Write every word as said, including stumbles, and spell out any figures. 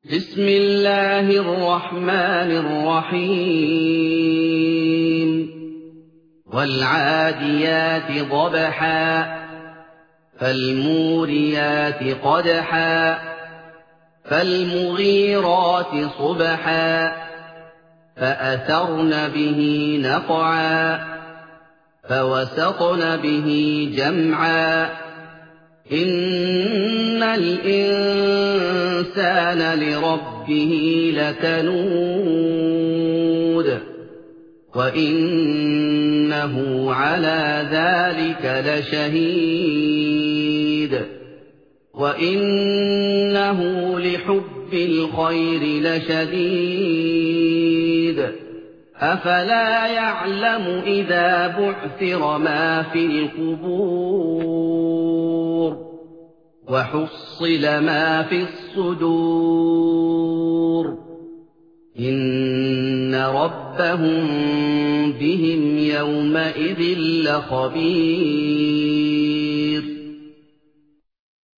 بسم الله الرحمن الرحيم والعاديات ضبحا فالموريات قدحا فالمغيرات صبحا فأثرن به نقعا فوسطن به جمعا إن الإنسان لربه لكنود وإنه على ذلك لشهيد وإنه لحب الخير لشديد أفلا يعلم إذا بعثر ما في القبور وحصل ما في الصدور إن ربهم بهم يومئذ لخبير